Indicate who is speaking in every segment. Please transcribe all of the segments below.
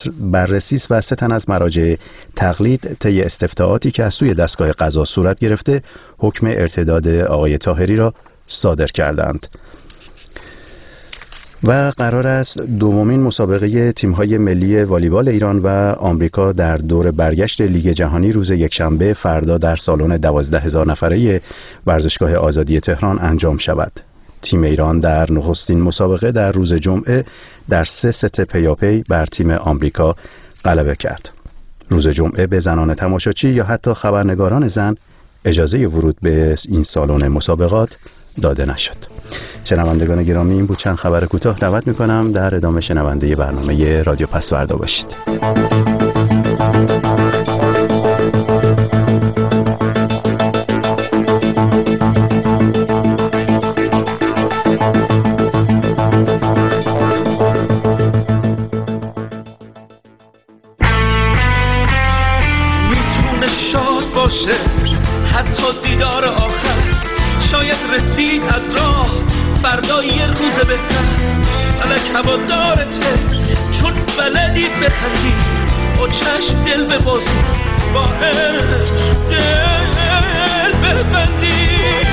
Speaker 1: بررسی است و 3 تن از مراجع تقلید طی استفتاءاتی که از سوی دستگاه قضا صورت گرفته حکم ارتداد آقای طاهری را صادر کردند. و قرار است دومین مسابقه تیم‌های ملی والیبال ایران و آمریکا در دور برگشت لیگ جهانی روز یکشنبه فردا در سالن 12,000 نفره ورزشگاه آزادی تهران انجام شود. تیم ایران در نخستین مسابقه در روز جمعه در 3 ست پیاپی بر تیم آمریکا غلبه کرد. روز جمعه به زنان تماشاچی یا حتی خبرنگاران زن اجازه ورود به این سالن مسابقات داده نشد. شنوندگان گرامی، این بود چند خبر کوتاه. دعوت می‌کنم در ادامه شنونده برنامه رادیو پسوردا باشید.
Speaker 2: میتونه شاد باشه حتی دیدار آخر، شاید رسید از راه فردا یه روز بهتر. فلک هوادارته چون بلدی بخندی، با چشم دل ببازی، با عشق دل ببندی.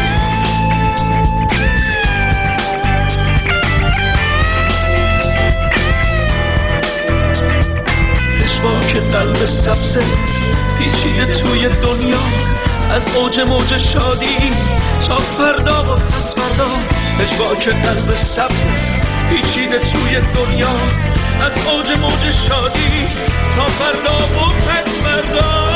Speaker 2: اشباک قلب سبزه پیچیده توی دنیا، از اوج موج شادی تا فردا و پس فردا. اشباک قلب سبز پیچیده توی دنیا، از اوج موج شادی تا فردا و پس فردا.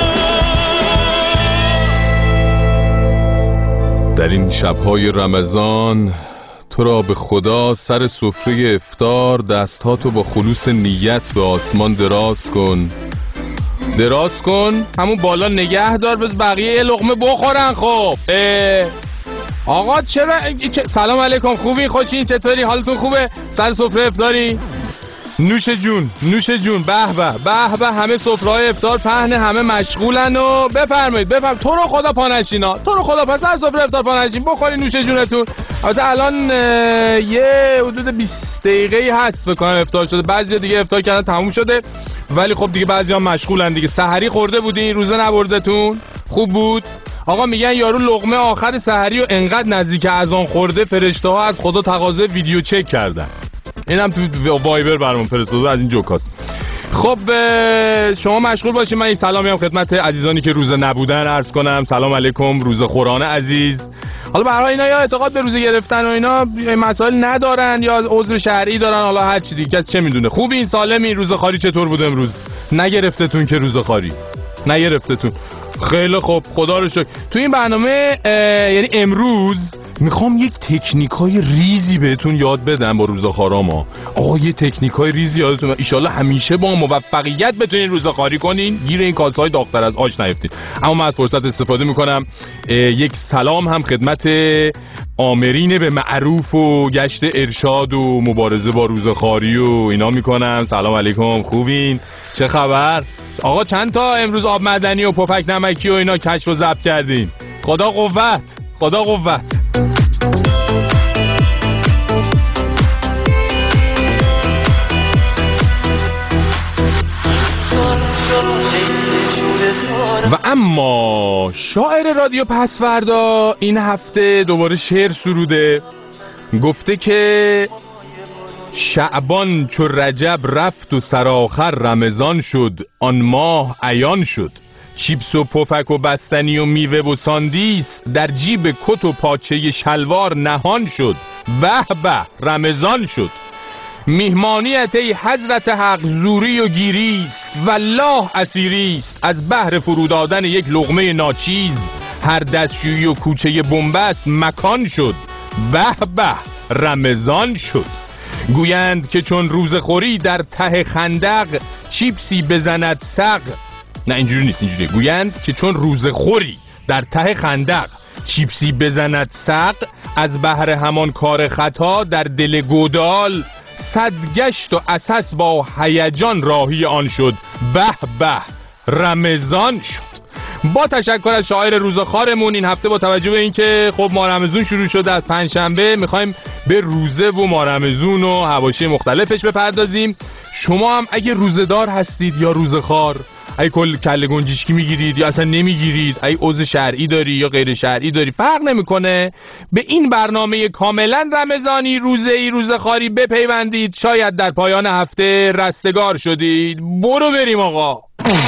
Speaker 3: در این شب‌های رمضان تو را به خدا سر سفره افطار دستاتو با خلوص نیت به آسمان دراز کن. دراز کن، همون بالا نگه دار، بز بقیه یه لقمه بخورن. خب آقا چرا سلام علیکم، خوبی؟ خوشین؟ چطوری؟ حالتون خوبه؟ سر سفره افطاری؟ نوش جون نوش جون. به به به به، همه سفره‌های افطار پهن، همه مشغولن و بفرمایید تو رو خدا پانشینا، تو رو خدا پس سر سفره افطار پانشین بخوری نوش جونتون. البته الان یه حدود 20 دقیقه‌ای هست فکر کنم افطار شده، بعضیا دیگه افطار کردن تموم شده، ولی خب دیگه بعضیا مشغولن دیگه. سحری خورده بودین؟ روزه نبردتون؟ خوب بود؟ آقا میگن یارو لقمه آخر سحری و انقدر نزدیک اذان خورده فرشته‌ها از خدا تقاضای ویدیو چک کردن. اینم تو وایبر برامون فرستاده، از این جوکاست. خب شما مشغول باشین، من یک سلامی هم خدمت عزیزانی که روزه نبودن عرض کنم. سلام علیکم روزه خوران عزیز. حالا برای اینا یا اعتقاد به روزه گرفتن و اینا مسائل ندارن یا عذر شرعی دارن، حالا هر چی دیگه چه میدونه. خوبین؟ سالمین؟ روزه خاری چطور بود امروز؟ نگرفتتون که روزه خاری؟ نگرفتتون؟ خیلی خوب، خدا رو شکر. تو این برنامه یعنی امروز میخوام یک تکنیکای ریزی بهتون یاد بدم با روزه‌خوارا. آقا یه تکنیکای ریزی یادتون، ان شاءالله همیشه با موفقیت بتونین روزه‌خواری کنین، گیر این کاسهای داغ‌تر از آش نیفتین. اما من از فرصت استفاده میکنم یک سلام هم خدمت آمرین به معروف و گشت ارشاد و مبارزه با روزه‌خواری و اینا میکنم. سلام علیکم، خوبین؟ چه خبر؟ آقا چند تا امروز آب معدنی و پفک نمکی و اینا کشف و ضبط کردین؟ خدا قوت، خدا قوت. و اما شاعر رادیو پسوردا این هفته دوباره شعر سروده، گفته که شعبان چو رجب رفت و سرآخر رمضان شد، آن ماه عیان شد. چیپس و پفک و بستنی و میوه و ساندیس در جیب کت و پاچه شلوار نهان شد. به به رمضان شد. میهمانیت ای حضرت حق زوری و گیریست، والله اسیریست از بهر فرودادن یک لقمه ناچیز. هر دستشویی و کوچه بنبست مکان شد. به به رمضان شد. گویند که چون روزخوری در ته خندق، چیپسی بزند سق. نه اینجوری نیست، اینجوری گویند که چون روزخوری در ته خندق، چیپسی بزند سق. از بهر همان کار خطا در دل گودال، صد گشت و اساس با هیجان راهی آن شد. به به رمضان شد. با تشکر از شاعر روزخوارمون این هفته، با توجه به اینکه خب ماه رمضان شروع شده از پنجشنبه، میخوایم به روزه و ماه رمضان و حواشی مختلفش بپردازیم. شما هم اگه روزدار هستید یا روزخوار، اگه کل کله گنجشکی میگیرید یا اصلا نمیگیرید، اگه عضو شرعی داری یا غیر شرعی داری، فرق نمیکنه، به این برنامه کاملا رمضانی روزه‌ای روزخواری بپیوندید. شاید در پایان هفته رستگار شدید. برو بریم آقا.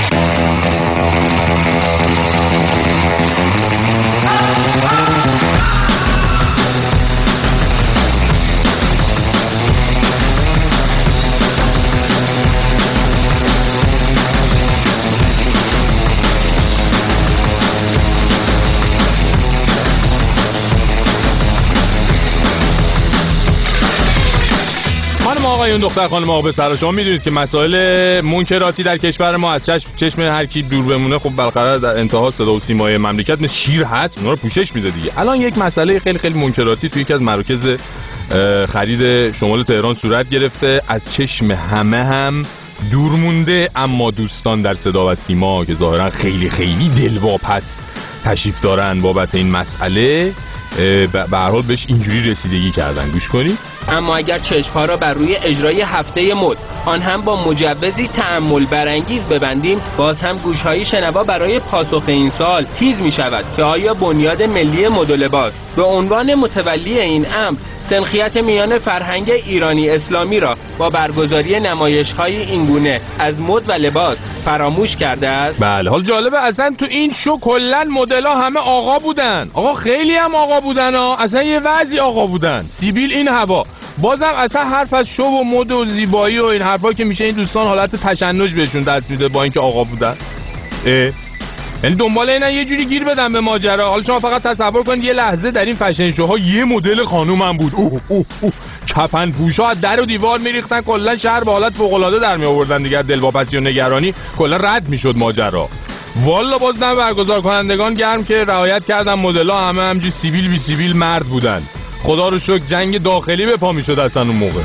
Speaker 3: آقایون دختر خانم آقا به سر شما میدونید که مسائل منکراتی در کشور ما از چشم هر کی دور بمونه خب بالاخره در انتها صدا و سیمای مملکت مثل شیر هست، اونا رو پوشش میده دیگه. الان یک مسئله خیلی خیلی منکراتی توی یکی از مراکز خرید شمال تهران صورت گرفته، از چشم همه هم دور مونده، اما دوستان در صدا و سیما که ظاهرا خیلی خیلی دلواپس تشریف دارن بابت این مسئله به هر حال بهش اینجوری رسیدگی کردن. گوش کنید.
Speaker 4: اما اگر چشم‌ها را بر روی اجرای هفته مد، آن هم با مجوزی تأمل برانگیز ببندیم، باز هم گوش‌های شنوا برای پاسخ این سوال تیز می‌شود که آیا بنیاد ملی مد و لباس به عنوان متولی این امر سنخیت میان فرهنگ ایرانی اسلامی را با برگزاری نمایش‌های اینگونه از مد و لباس فراموش کرده است؟
Speaker 3: بله. حال جالبه اصلا تو این شو کلا مدل‌ها همه آقا بودن. آقا خیلی هم آقا بودن ها. اصلا یه وضعی آقا بودن. سیبیل این هوا. بازم اصلا حرف از شو و مد و زیبایی و این حرفا که میشه این دوستان حالت تشنج بهشون دست میده با اینکه آقا بودن. یعنی دنبال اینن یه جوری گیر بدن به ماجرا. حالا شما فقط تصور کنید یه لحظه در این فشن شوها یه مدل خانوم هم بود. کفن پوشا از در و دیوار میریختن، کلا شهر به حالت فوق العاده در می آوردن دیگه. دلواپسی و نگرانی کلا رد میشد ماجرا. والا باز نه برگزار کنندگان گرم که رعایت کردن، مدل‌ها همه همینجوری سیبیل بی سیبیل مرد بودن. خدا رو شکر جنگ داخلی به پا میشد اصلا اون موقع.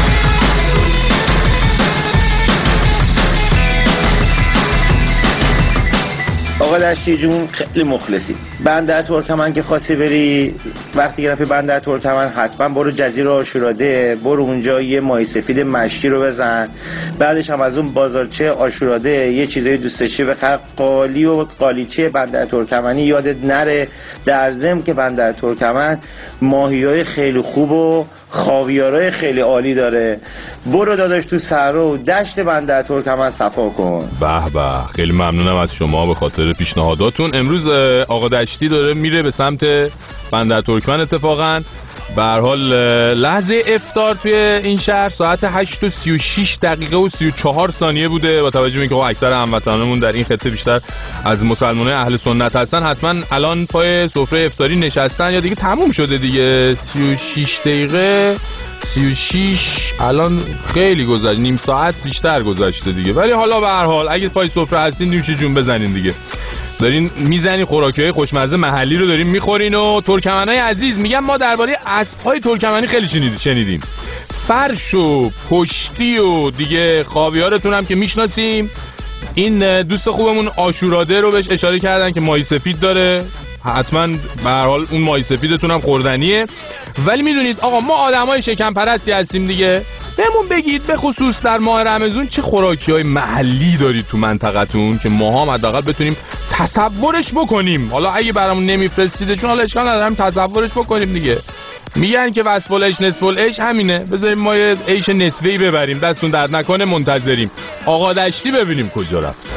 Speaker 5: آقا دشتی جون خیلی مخلصی. بندر ترکمن که خواستی بری، وقتی گرفتی بندر ترکمن حتما برو جزیره عاشوراده، برو اونجا یه ماهی سفید مشتی رو بزن، بعدش هم از اون بازارچه عاشوراده یه چیزای دوست داشتی بخر. قالی و قالیچه بندر ترکمنی یادت نره. در ضمن که بندر ترکمن ماهیای خیلی خوب و خاویارای خیلی عالی داره. برو داداش تو صحرا و دشت بندر ترکمن صفا کن.
Speaker 3: به به، خیلی ممنونم از شما به خاطر پیشنهاداتون. امروز آقا دشتی داره میره به سمت بندر ترکمن. اتفاقا به هر حال لحظه افطار توی این شهر ساعت 8:36 و 34 ثانیه بوده. با توجه به اینکه اکثر هموطنانمون در این خطه بیشتر از مسلمانان اهل سنت هستن، حتما الان پای سفره افطاری نشستن یا دیگه تموم شده دیگه. 36 دقیقه 36 الان خیلی گذشت، نیم ساعت بیشتر گذشته دیگه. ولی حالا به هر حال اگه پای سفره هستین نوش جون بزنین دیگه. دارین میزنین خوراکی‌های خوشمزه محلی رو دارین میخورین. و ترکمنای عزیز میگم ما درباره اسب‌های ترکمنی خیلی شنیدیم. فرش و پشتی و دیگه خاویارتون هم که میشناسیم. این دوست خوبمون عاشوراده رو بهش اشاره کردن که ماهی سفید داره، حتما به هر حال اون ماهی سفیدتون هم خوردنیه. ولی میدونید آقا ما آدمای شکم پرستی هستیم دیگه. بهمون بگید به خصوص در ماه رمضان چه خوراکی‌های محلی دارید تو منطقتون که ما هم حداقل بتونیم تصورش بکنیم. حالا اگه برامون نمیفرستیدشون حالا اشکال نداره، هم تصورش بکنیم دیگه. میگن که وصف العیش نصف العیش همینه. بذاریم ما یه عیش نصفه‌ای ببریم، دستون درد نکنه. منتظریم آقا دشتی ببینیم کجا رفت.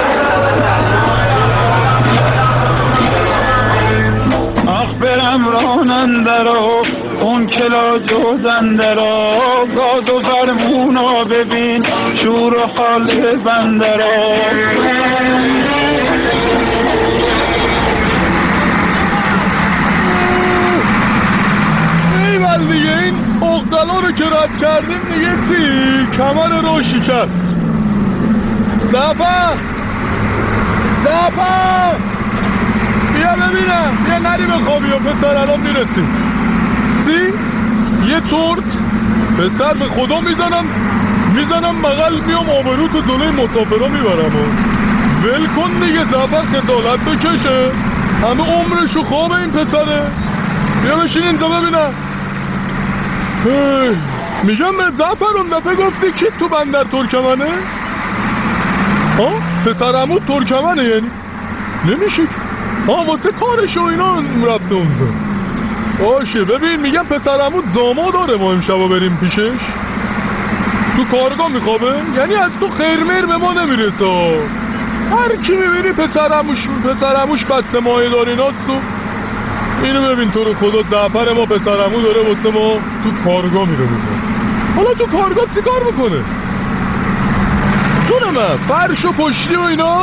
Speaker 6: برم راننده را اون کلا جوزنده را، گاز و فرمونا ببین شور و حال بنده را.
Speaker 3: ایول دیگه این اغدلا رو که رد کردیم دیگه چی؟ کمر رو شکست. زفر بیا ببینم، بیا نری به خوابی و پسر الان میرسیم. چی؟ یه تورت پسر به خدا میزنم مغل میام آبرو تو جلوی مسافرها میبرم. ول کن دیگه، زفر خجالت بکشه، همه عمرشو خواب این پسره. بیا بشین اینجا ببینم. میگم زعفر اون دفعه گفتی کی تو بندر ترکمنه؟ پسر عمو ترکمنه یعنی؟ نمیشه واسه کارش و اینا رفته اونجا. باشه ببین میگم پسر عمو زاما داره ما امشبا بریم پیشش. تو کارگاه میخوابه؟ یعنی از تو خیرمیر به ما نمیرسه. هر کی میبینی پسر عموش بچه مایه دار ایناست. و اینو ببین تو رو خدا زعفر ما پسر عمو داره واسه ما تو کارگاه میره بزن. حالا تو کارگاه چی کار میکنه؟ جونمه فرش و پشتی و اینا.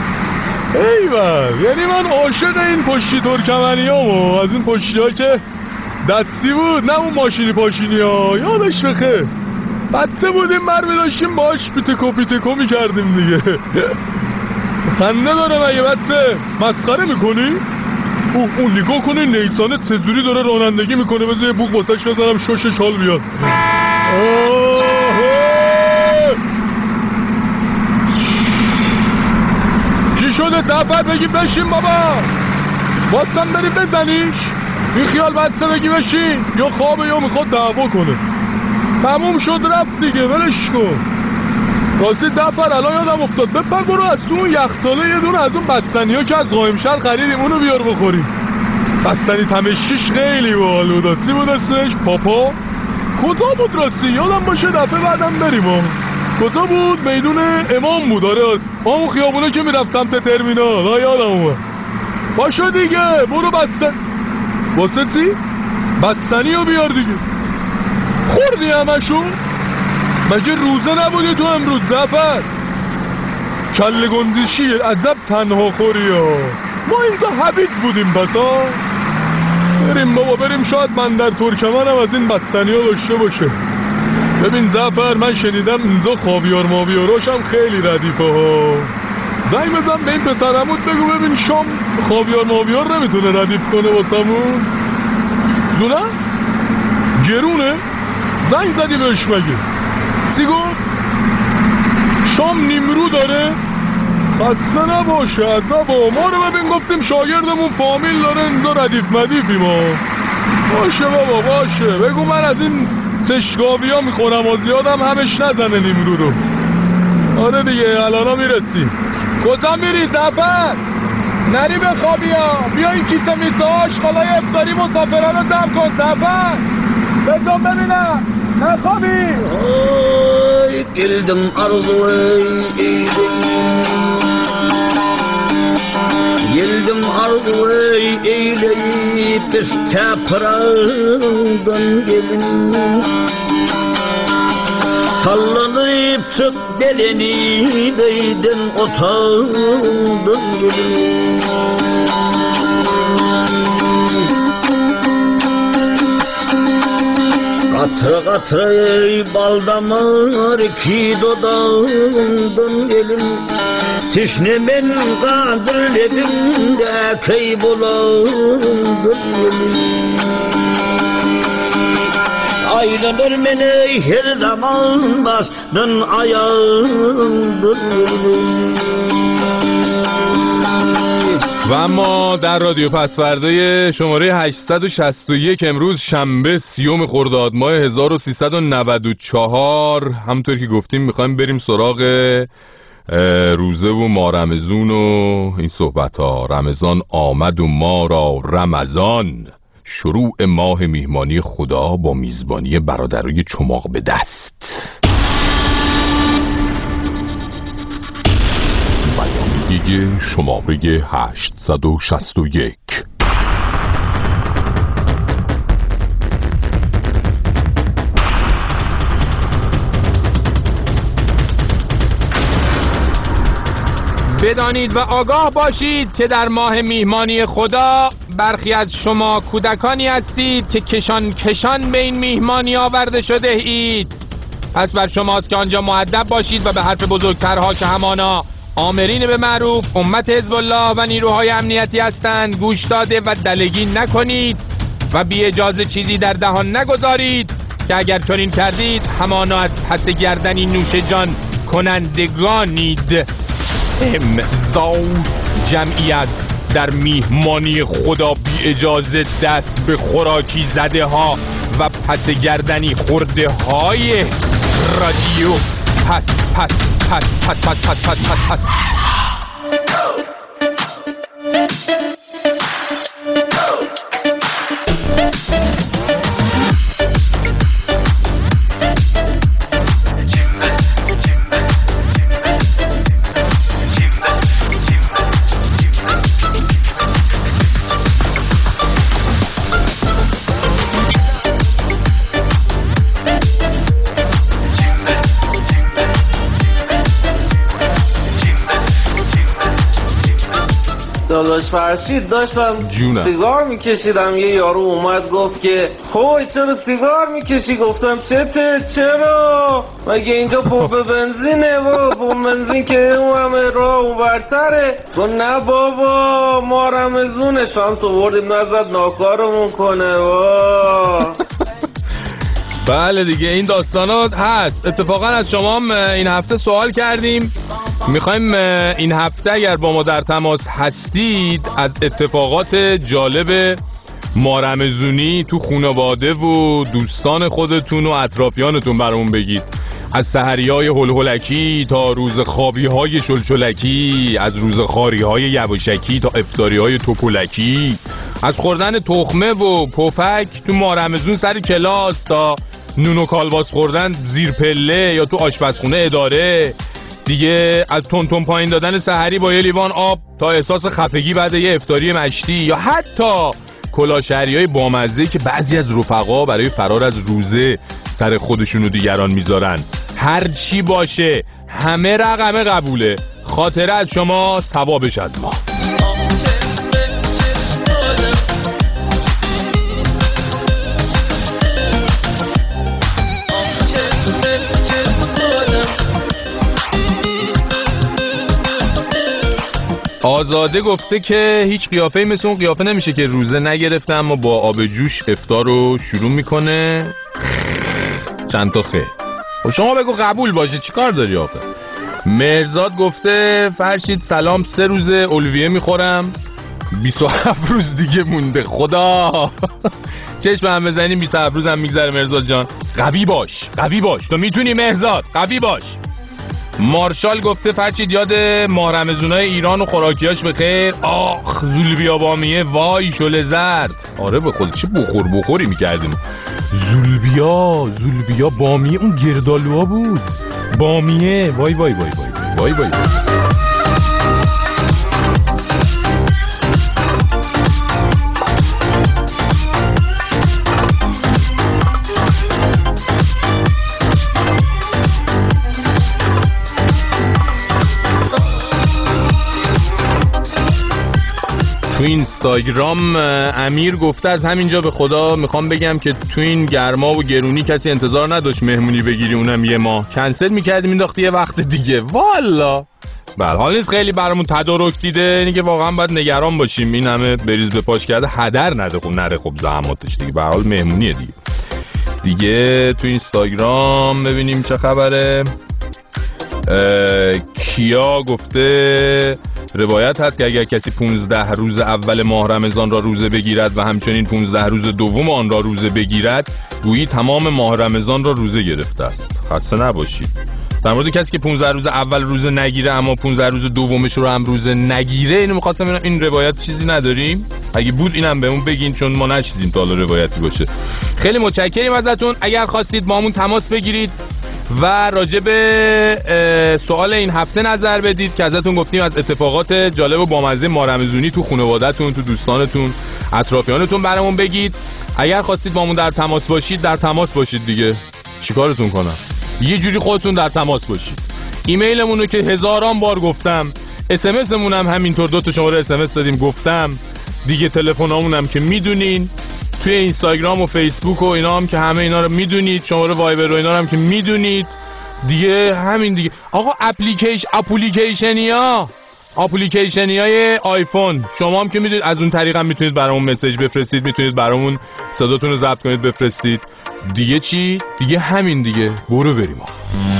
Speaker 3: ایول یعنی من عاشق این پشتی ترکمنی ها از این پشتی ها که دستی بود، نه اون ماشینی پاشینی ها. یادش بخیر بچه بودیم مرمی داشتیم باش پیتکو میکردیم دیگه. خنده داره مگه بچه؟ مسخره میکنی؟ اون نگاه کنه نیسانه چجوری داره رانندگی میکنه. بذار یه بوق واسش بزنم شوشش حال بیاد. چی شده زعفر بگی بشین بابا؟ واسم بری بزنیش؟ این خیال بچه بگی بشین یا خوابه یا میخواد دعوا کنه. تموم شد رفت دیگه ولش کن. راستی زعفر الان یادم افتاد بپر برو از تو اون یخچاله یه دونه از اون بستنی ها که از قائمشهر خریدیم اونو بیار بخوریم. بستنی تمشکیش خیلی باحال بود. چی بود اسمش؟ پاپا؟ کجا بود راستی؟ یادم باشه دفعه بعدم بریم کجا بود؟ میدون امام بود. آره اون خیابونه که میرفت سمت ترمینال. یادم اومد. باشه دیگه برو واسه چی؟ بستنی رو بیار دیگه. خوردی همشون؟ مگه روزه نبودی تو امروز زعفر؟ کله گنجشی عجب تنها خوری ها. ما اینجا حبیت بودیم پس ها. بریم بابا بریم شاید بندر ترکمن هم از این بستنی ها داشته باشه. ببین زعفر من شنیدم اینجا خاویار ماویاراش هم خیلی ردیفه ها. زنگ بزن به این پسرموت بگو ببین شام خاویار ماویار نمیتونه ردیف کنه واسمون. جونه؟ گرونه؟ زنگ زدی بهش مگه؟ چی گفت؟ شام نیمرو داره؟ خسته نباشه عذابا. ما رو ببین گفتیم شاگردمون فامیل داره اینجا ردیف مدیفی ما. باشه بابا باشه بگو من از این تشگاوی ها میخورم و زیادم همش نزنه نیمرو رو. آره دیگه الانا میرسیم. کجا میری زعفر؟ نری بخوابی ها. بیا این کیسه میسه آشغالای افطاری مسافران رو دم کن زعفر. بزن ببینم نخوابی.
Speaker 7: geldim arzuya geldim arzuya eyleyip isteprandan gelin sallanıp çık beleni değdin otağından gelin Katra katra bal damar ki dodağından gelin Tişnemin kadırledimde kaybolandan gelin Aylanır mene her zaman başdan ayağından gelin
Speaker 3: و اما در رادیو پسورده شماره 861 امروز شنبه 30 خرداد ماه 1394 همونطور که گفتیم میخوایم بریم سراغ روزه و مارمزون و این صحبت ها. رمضان آمد و ما را رمضان، شروع ماه میهمانی خدا با میزبانی برادرای چماق به دست. بیانیه شماره 861.
Speaker 4: بدانید و آگاه باشید که در ماه میهمانی خدا برخی از شما کودکانی هستید که کشان به این میهمانی آورده شده اید. پس بر شماست که آنجا مؤدب باشید و به حرف بزرگترها که همانا آمرین به معروف امت حزب الله و نیروهای امنیتی هستند گوش داده و دلگی نکنید و بی اجازه چیزی در دهان نگذارید که اگر چنین کردید همانا از پس گردنی نوش جان کنندگانید. امضا جمعی از در میهمانی خدا بی اجازه دست به خوراکی زده ها
Speaker 3: و پس گردنی خورده های رادیو. پس پس پس پس پس پس پس پس پس.
Speaker 8: داداش فرشید داشتم
Speaker 3: جونم.
Speaker 8: سیگار میکشیدم، یه یارو اومد گفت که هوی چرا سیگار میکشی؟ گفتم چرا؟ مگه اینجا پمپ بنزینه؟ و پمپ بنزین که اون همه راه اونورتره. گفت نه بابا ما رمزونه، شانس آوردیم نزد ناکارمون کنه.
Speaker 3: بله دیگه این داستانات هست. اتفاقا از شما هم این هفته سوال کردیم، میخوایم این هفته اگر با ما در تماس هستید از اتفاقات جالب مارمزونی تو خانواده و دوستان خودتون و اطرافیانتون برامون بگید. از سحریای هلهلکی تا روز خوابیهای شلشلکی، از روز خاریهای یواشکی تا افطاریهای توپلکی، از خوردن تخمه و پفک تو مارمزون سر کلاس تا نون و کالباس خوردن زیر پله یا تو آشپزخونه اداره دیگه، از تون پایین دادن سحری با یه لیوان آب تا احساس خفگی بعد یه افطاری مشتی، یا حتی کلاشهریای بامزه‌ای که بعضی از رفقا برای فرار از روزه سر خودشون و دیگران میذارن. هر چی باشه همه رقم قبوله. خاطره از شما، ثوابش از ما. آزاده گفته که هیچ قیافه‌ای مثل اون قیافه نمیشه که روزه نگرفته اما با آب جوش افطار رو شروع میکنه. چند تا خیر. شما بگو قبول باشه، چیکار داری آخه؟ مرزاد گفته فرشید سلام، 3 روز اولویه میخورم، 27 روز دیگه مونده. خدا چشم هم بزنیم 27 روز هم میگذره. مرزاد جان قوی باش تو میتونی مرزاد، قوی باش. مارشال گفته فرشید یاد ماه رمضونای ایران و خوراکیاش بخیر. آخ زولبیا بامیه، وای شله زرد. آره به خود چه بخوری میکردیم. زولبیا بامیه، اون گردالوها بود. بامیه، وای وای وای وای وای وای. تو اینستاگرام امیر گفته از همینجا به خدا میخوام بگم که تو این گرما و گرونی کسی انتظار نداشت مهمونی بگیری، اونم یه ماه کنسل میکردی مینداختی یه وقت دیگه. والا بله حال نیست خیلی برامون تدارک دیده، اینی که واقعا باید نگران باشیم. این همه بریز به پاش کرده هدر نده، خب نره خب زحماتش دیگه، به هر حال مهمونیه دیگه. تو اینستاگرام ببینیم چه خبره. کیا گفته روایت هست که اگر کسی 15 روز اول ماه رمضان را روزه بگیرد و همچنین 15 روز دوم آن را روزه بگیرد گویی تمام ماه رمضان را روزه گرفته است. خسته نباشید. در مورد کسی که 15 روز اول روزه نگیره اما 15 روز دومش رو هم روزه نگیره، اینو می‌خواستم ببینم این روایت چیزی نداریم؟ اگه بود اینم بهمون بگین چون ما نشیدیم تا حالا روایتی باشه. خیلی متشکریم ازتون. اگر خواستید با همون تماس بگیرید و راجع به سوال این هفته نظر بدید که ازتون گفتیم از اتفاقات جالب و بامزه مارمزونی تو خانواده‌تون، تو دوستانتون، اطرافیانتون برامون بگید. اگر خواستید با همون در تماس باشید، در تماس باشید دیگه. چیکارتون کنم؟ یه جوری خودتون در تماس باشید. ایمیلمون رو که هزاران بار گفتم، اس ام اس مون هم همینطور، 2 تا شماره اس ام اس دادیم گفتم دیگه. تلفنامون هم که میدونین، توی اینستاگرام و فیسبوک و اینا هم که همه اینا رو میدونید، شماره وایبر و اینا رو هم که میدونید دیگه. همین دیگه آقا. اپلیکیشنیای آیفون شما هم که میدونید، از اون طریق هم میتونید برامون مسیج بفرستید، میتونید برامون صداتون رو ضبط کنید بفرستید دیگه. چی دیگه؟ همین دیگه. برو بریم آقا.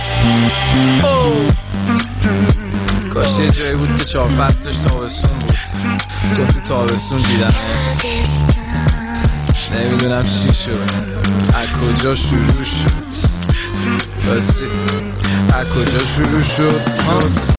Speaker 9: کاش یه جایی بود که 4 فصلش تابستون بود. تو تابستون دیدم نمیدونم چی شد، از کجا شروع شد، راستی از کجا شروع شد.